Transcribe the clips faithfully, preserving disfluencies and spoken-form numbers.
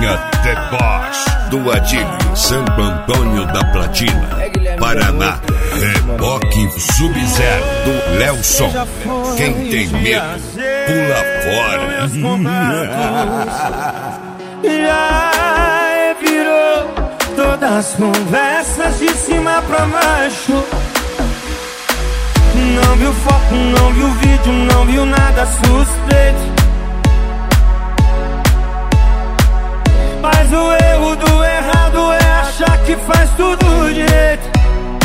Retinha Deboche do Adílio, Santo Antônio da Platina, Paraná. Reboque Sub-Zero do Lelson. Quem tem medo, pula fora. Já virou todas as conversas de cima pra baixo. Não viu foto, não viu vídeo, não viu nada suspeito. Mas o erro do errado é achar que faz tudo direito.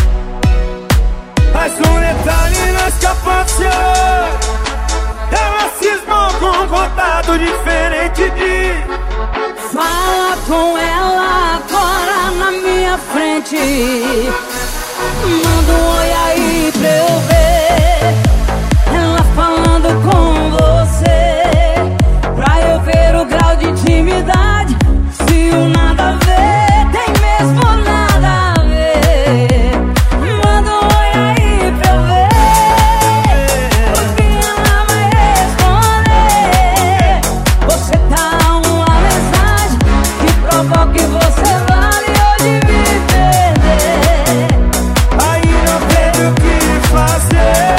Mas um detalhe não escapou do seu olho. Ela cismou com um contato diferente de... Fala com ela agora na minha frente. Manda um oi aí pra eu ver ela falando com você, pra eu ver o grau de intimidade. Se o nada a ver tem mesmo nada a ver. Manda um oi aí pra eu ver, porque ela vai responder. Você tá uma mensagem que provoca que você vale hoje me perder. Aí não tem o que fazer.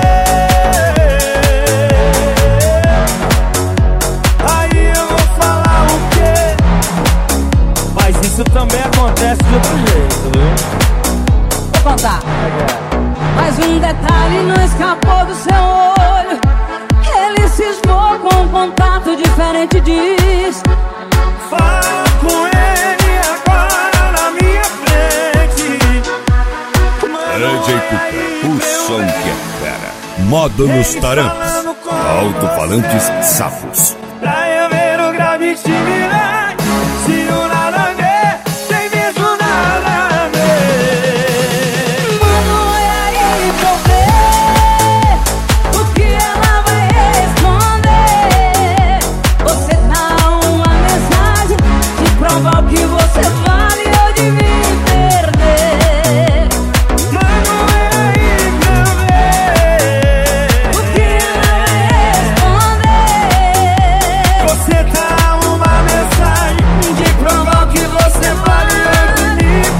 Aí eu vou falar o quê? Mas isso também acontece de outro jeito, viu? Vou contar. Mas um detalhe não escapou do seu olho. Ele cismou com um contato diferente, diz. Fala com ele agora na minha frente. D J Puta, o som que é fera. Modo nos tarampos, alto-falantes safos. Pra eu ver o grau de intimidade. Se o nada a ver, tem mesmo nada a ver. Manda um oi aí pra eu ver o que ela vai responder. Você dá uma mensagem que prova o que você vale ou de me perder. Manda um oi aí pra eu ver O que ela vai responder. você dá uma mensagem de provar que você vale antes de me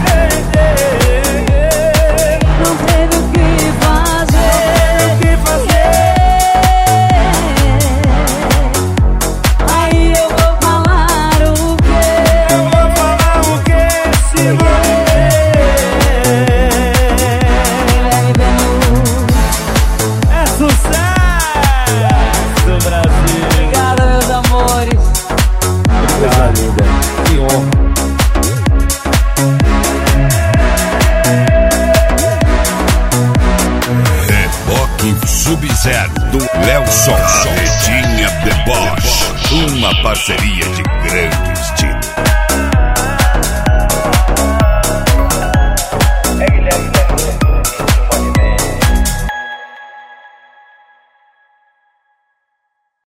perder. Não teve o que fazer. O que fazer? Aí eu vou falar o quê? Eu vou falar o que se morrer. É sucesso, Brasil. Obrigada, meus amores. Coisa linda, que honra. Reboque Sub-Zero do Lelson. Retinha Deboche, uma parceria de grande estilo.